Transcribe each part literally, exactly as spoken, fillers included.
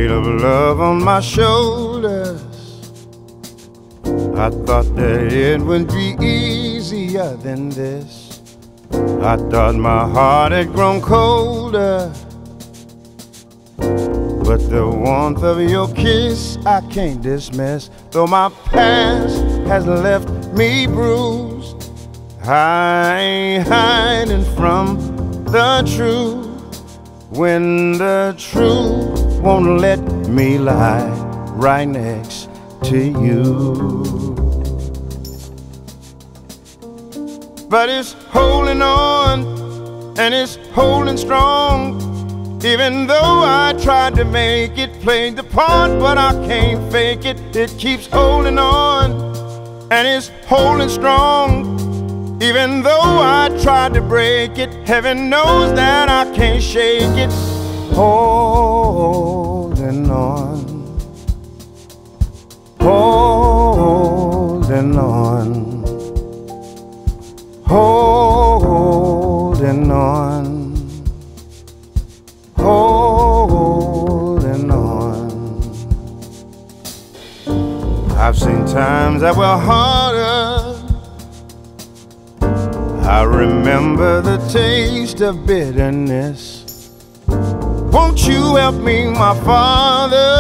weight of love on my shoulders. I thought that it would be easier than this. I thought my heart had grown colder, but the warmth of your kiss I can't dismiss. Though my past has left me bruised, I ain't hiding from the truth. When the truth won't let me lie right next to you. But it's holding on, and it's holding strong. Even though I tried to make it, played the part, but I can't fake it. It keeps holding on, and it's holding strong. Even though I tried to break it, heaven knows that I can't shake it. Holding on, holding on, holding on, holding on. I've seen times that were harder. I remember the taste of bitterness. Won't you help me, my Father?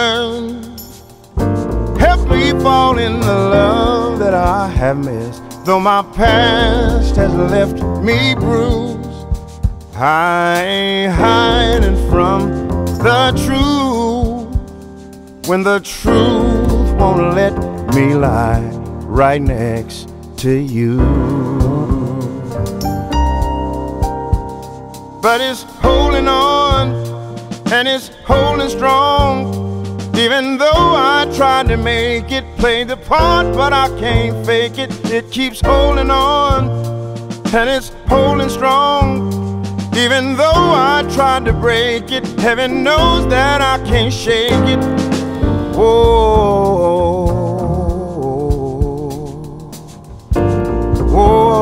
Help me fall in the love that I have missed. Though my past has left me bruised, I ain't hiding from the truth. When the truth won't let me lie right next to you. But it's holding on, and it's holding strong. Even though I tried to make it, play the part, but I can't fake it. It keeps holding on, and it's holding strong. Even though I tried to break it, heaven knows that I can't shake it. Whoa, whoa.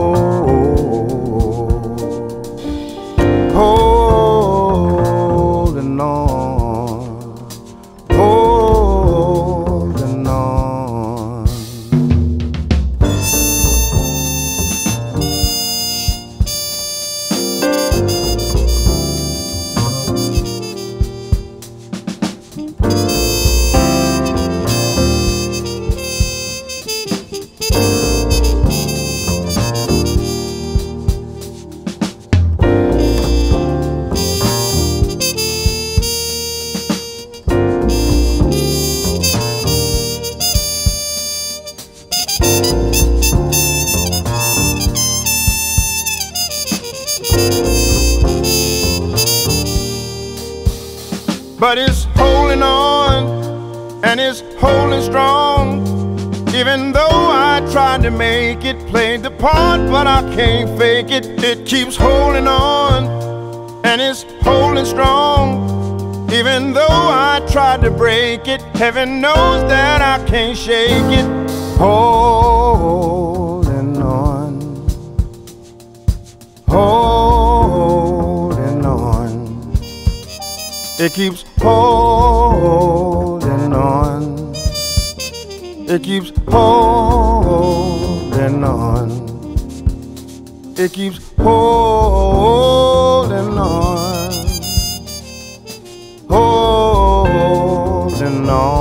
Holding on, holding on. But it's holding on, and it's holding strong. Even though I tried to make it, played the part, but I can't fake it. It keeps holding on, and it's holding strong. Even though I tried to break it, heaven knows that I can't shake it. Holding on, holding on. It keeps holding on. It keeps holding on. It keeps holding on. Holding on.